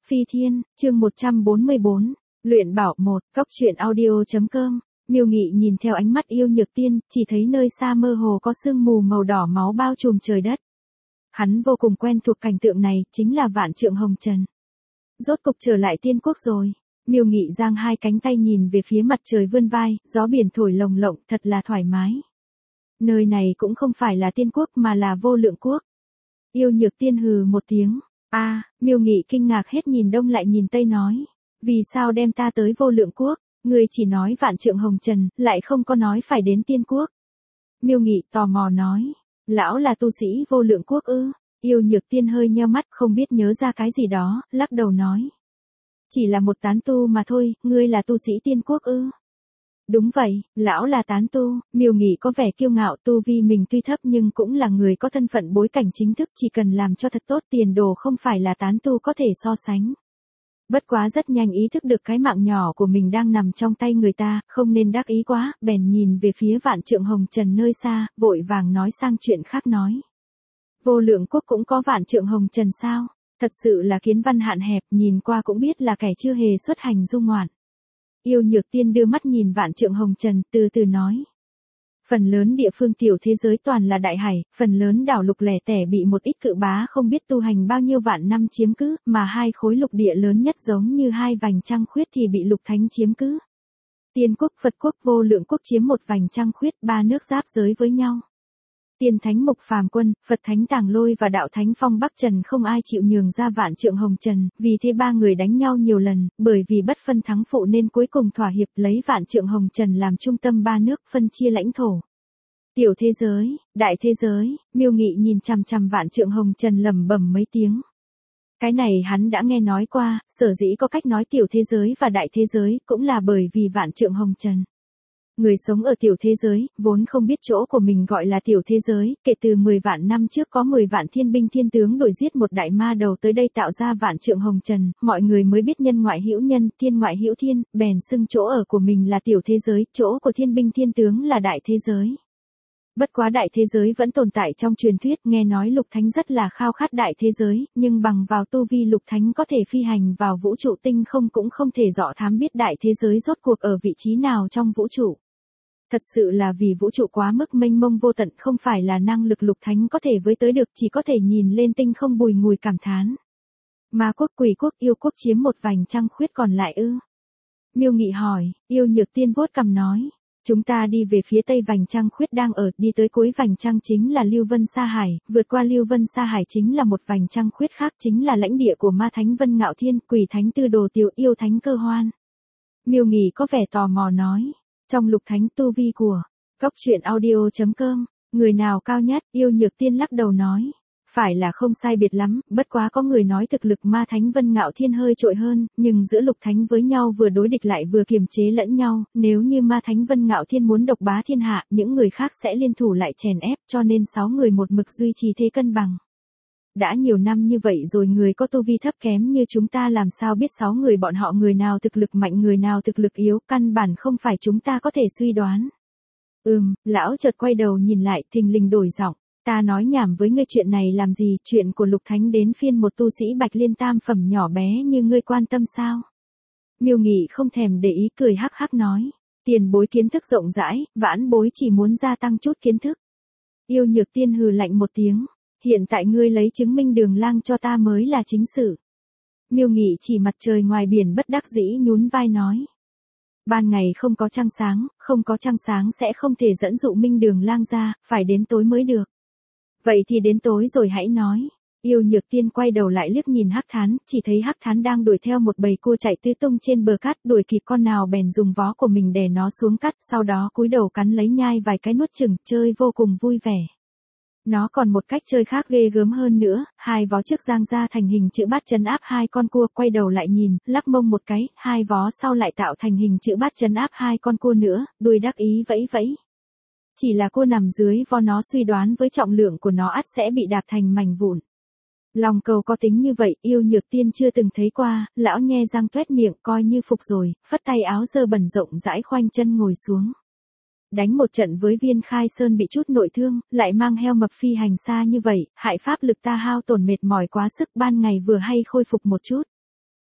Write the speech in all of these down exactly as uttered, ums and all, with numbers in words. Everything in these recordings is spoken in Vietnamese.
Phi Thiên, chương một trăm bốn mươi bốn, luyện bảo một, góc truyện audio.com, Miêu Nghị nhìn theo ánh mắt Yêu Nhược Tiên, chỉ thấy nơi xa mơ hồ có sương mù màu đỏ máu bao trùm trời đất. Hắn vô cùng quen thuộc cảnh tượng này, chính là vạn trượng hồng trần. Rốt cục trở lại tiên quốc rồi. Miêu Nghị giang hai cánh tay nhìn về phía mặt trời vươn vai, gió biển thổi lồng lộng, thật là thoải mái. Nơi này cũng không phải là tiên quốc mà là vô lượng quốc. Yêu Nhược Tiên hừ một tiếng. A, à, Miêu Nghị kinh ngạc hết nhìn đông lại nhìn tây nói. Vì sao đem ta tới vô lượng quốc? Ngươi chỉ nói vạn trượng hồng trần, lại không có nói phải đến tiên quốc. Miêu Nghị tò mò nói. Lão là tu sĩ vô lượng quốc ư? Yêu Nhược Tiên hơi nheo mắt không biết nhớ ra cái gì đó, lắc đầu nói. Chỉ là một tán tu mà thôi, ngươi là tu sĩ tiên quốc ư? Đúng vậy, lão là tán tu. Miêu Nghị có vẻ kiêu ngạo, tu vi mình tuy thấp nhưng cũng là người có thân phận bối cảnh chính thức, chỉ cần làm cho thật tốt tiền đồ không phải là tán tu có thể so sánh. Bất quá rất nhanh ý thức được cái mạng nhỏ của mình đang nằm trong tay người ta, không nên đắc ý quá, bèn nhìn về phía vạn trượng hồng trần nơi xa, vội vàng nói sang chuyện khác nói. Vô lượng quốc cũng có vạn trượng hồng trần sao? Thật sự là kiến văn hạn hẹp, nhìn qua cũng biết là kẻ chưa hề xuất hành du ngoạn. Yêu Nhược Tiên đưa mắt nhìn vạn trượng hồng trần, từ từ nói. Phần lớn địa phương tiểu thế giới toàn là đại hải, phần lớn đảo lục lẻ tẻ bị một ít cự bá không biết tu hành bao nhiêu vạn năm chiếm cứ, mà hai khối lục địa lớn nhất giống như hai vành trăng khuyết thì bị lục thánh chiếm cứ. Tiên quốc, Phật quốc, vô lượng quốc chiếm một vành trăng khuyết, ba nước giáp giới với nhau. Tiên thánh Mục Phàm Quân, Phật thánh Tàng Lôi và đạo thánh Phong Bắc Trần không ai chịu nhường ra vạn trượng hồng trần, vì thế ba người đánh nhau nhiều lần, bởi vì bất phân thắng phụ nên cuối cùng thỏa hiệp lấy vạn trượng hồng trần làm trung tâm ba nước phân chia lãnh thổ. Tiểu thế giới, đại thế giới, Miêu Nghị nhìn chằm chằm vạn trượng hồng trần lẩm bẩm mấy tiếng. Cái này hắn đã nghe nói qua, sở dĩ có cách nói tiểu thế giới và đại thế giới cũng là bởi vì vạn trượng hồng trần. Người sống ở tiểu thế giới, vốn không biết chỗ của mình gọi là tiểu thế giới, kể từ mười vạn năm trước có mười vạn thiên binh thiên tướng đuổi giết một đại ma đầu tới đây tạo ra vạn trượng hồng trần, mọi người mới biết nhân ngoại hữu nhân, thiên ngoại hữu thiên, bèn xưng chỗ ở của mình là tiểu thế giới, chỗ của thiên binh thiên tướng là đại thế giới. Bất quá đại thế giới vẫn tồn tại trong truyền thuyết, nghe nói lục thánh rất là khao khát đại thế giới, nhưng bằng vào tu vi lục thánh có thể phi hành vào vũ trụ tinh không cũng không thể dọ thám biết đại thế giới rốt cuộc ở vị trí nào trong vũ trụ. Thật sự là vì vũ trụ quá mức mênh mông vô tận, không phải là năng lực lục thánh có thể với tới được, chỉ có thể nhìn lên tinh không bùi ngùi cảm thán. Ma quốc, Quỷ quốc, Yêu quốc chiếm một vành trăng khuyết còn lại ư? Miêu Nghị hỏi. Yêu Nhược Tiên vuốt cằm nói. Chúng ta đi về phía tây vành trăng khuyết đang ở, đi tới cuối vành trăng chính là Lưu Vân Sa Hải, vượt qua Lưu Vân Sa Hải chính là một vành trăng khuyết khác, chính là lãnh địa của Ma Thánh Vân Ngạo Thiên, Quỷ Thánh Tư Đồ Tiểu, Yêu Thánh Cơ Hoan. Miêu Nghị có vẻ tò mò nói. Trong lục thánh tu vi của góc truyện audio.com, người nào cao nhất? Yêu Nhược Tiên lắc đầu nói. Phải là không sai biệt lắm, bất quá có người nói thực lực Ma Thánh Vân Ngạo Thiên hơi trội hơn, nhưng giữa lục thánh với nhau vừa đối địch lại vừa kiềm chế lẫn nhau, nếu như Ma Thánh Vân Ngạo Thiên muốn độc bá thiên hạ, những người khác sẽ liên thủ lại chèn ép, cho nên sáu người một mực duy trì thế cân bằng. Đã nhiều năm như vậy rồi, người có tu vi thấp kém như chúng ta làm sao biết sáu người bọn họ người nào thực lực mạnh người nào thực lực yếu, căn bản không phải chúng ta có thể suy đoán. Ừm, lão chợt quay đầu nhìn lại, thình lình đổi giọng. Ta nói nhảm với ngươi chuyện này làm gì, chuyện của lục thánh đến phiên một tu sĩ Bạch Liên tam phẩm nhỏ bé như ngươi quan tâm sao? Miêu Nghị không thèm để ý, cười hắc hắc nói. Tiền bối kiến thức rộng rãi, vãn bối chỉ muốn gia tăng chút kiến thức. Yêu Nhược Tiên hừ lạnh một tiếng. Hiện tại ngươi lấy chứng minh Đường Lang cho ta mới là chính sự. Miêu Nghị chỉ mặt trời ngoài biển bất đắc dĩ nhún vai nói. Ban ngày không có trăng sáng, không có trăng sáng sẽ không thể dẫn dụ Minh Đường Lang ra, phải đến tối mới được. Vậy thì đến tối rồi hãy nói. Yêu Nhược Tiên quay đầu lại liếc nhìn Hắc Thán, chỉ thấy Hắc Thán đang đuổi theo một bầy cua chạy tứ tung trên bờ cát, đuổi kịp con nào bèn dùng vó của mình đè nó xuống cát, sau đó cúi đầu cắn lấy nhai vài cái nuốt chừng, chơi vô cùng vui vẻ. Nó còn một cách chơi khác ghê gớm hơn nữa, hai vó trước giang ra thành hình chữ bát trấn áp hai con cua, quay đầu lại nhìn, lắc mông một cái, hai vó sau lại tạo thành hình chữ bát trấn áp hai con cua nữa, đuôi đắc ý vẫy vẫy. Chỉ là cua nằm dưới vó nó suy đoán với trọng lượng của nó ắt sẽ bị đạp thành mảnh vụn. Lòng cầu có tính như vậy, Yêu Nhược Tiên chưa từng thấy qua, lão nhe răng tuét miệng coi như phục rồi, phất tay áo dơ bẩn rộng rãi khoanh chân ngồi xuống. Đánh một trận với Viên Khai Sơn bị chút nội thương, lại mang heo mập phi hành xa như vậy, hại pháp lực ta hao tổn mệt mỏi quá sức, ban ngày vừa hay khôi phục một chút.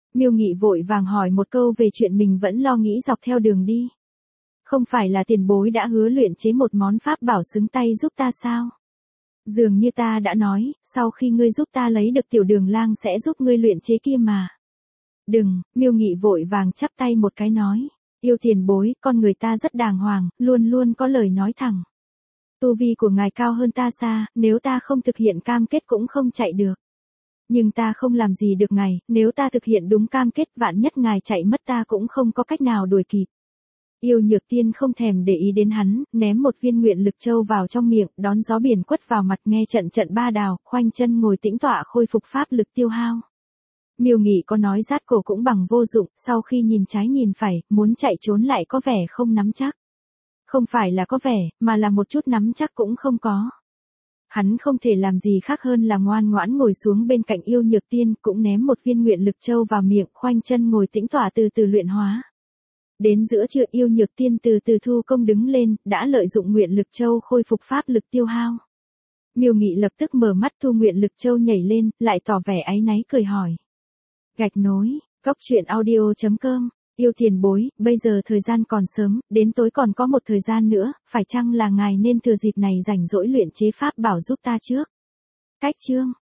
Miêu Nghị vội vàng hỏi một câu về chuyện mình vẫn lo nghĩ dọc theo đường đi. Không phải là tiền bối đã hứa luyện chế một món pháp bảo xứng tay giúp ta sao? Dường như ta đã nói, sau khi ngươi giúp ta lấy được tiểu đường lang sẽ giúp ngươi luyện chế kia mà. Đừng, Miêu Nghị vội vàng chắp tay một cái nói. Yêu tiền bối, con người ta rất đàng hoàng, luôn luôn có lời nói thẳng. Tu vi của ngài cao hơn ta xa, nếu ta không thực hiện cam kết cũng không chạy được. Nhưng ta không làm gì được ngài, nếu ta thực hiện đúng cam kết vạn nhất ngài chạy mất ta cũng không có cách nào đuổi kịp. Yêu Nhược Tiên không thèm để ý đến hắn, ném một viên nguyện lực châu vào trong miệng, đón gió biển quất vào mặt nghe trận trận ba đào, khoanh chân ngồi tĩnh tọa khôi phục pháp lực tiêu hao. Miêu Nghị có nói rát cổ cũng bằng vô dụng, sau khi nhìn trái nhìn phải, muốn chạy trốn lại có vẻ không nắm chắc. Không phải là có vẻ, mà là một chút nắm chắc cũng không có. Hắn không thể làm gì khác hơn là ngoan ngoãn ngồi xuống bên cạnh Yêu Nhược Tiên, cũng ném một viên nguyện lực châu vào miệng, khoanh chân ngồi tĩnh tọa từ từ luyện hóa. Đến giữa trưa Yêu Nhược Tiên từ từ thu công đứng lên, đã lợi dụng nguyện lực châu khôi phục pháp lực tiêu hao. Miêu Nghị lập tức mở mắt thu nguyện lực châu nhảy lên, lại tỏ vẻ áy náy cười hỏi. Gạch nối, góc truyện audio chấm com, yêu tiền bối, bây giờ thời gian còn sớm, đến tối còn có một thời gian nữa, phải chăng là ngài nên thừa dịp này rảnh rỗi luyện chế pháp bảo giúp ta trước? Cách chương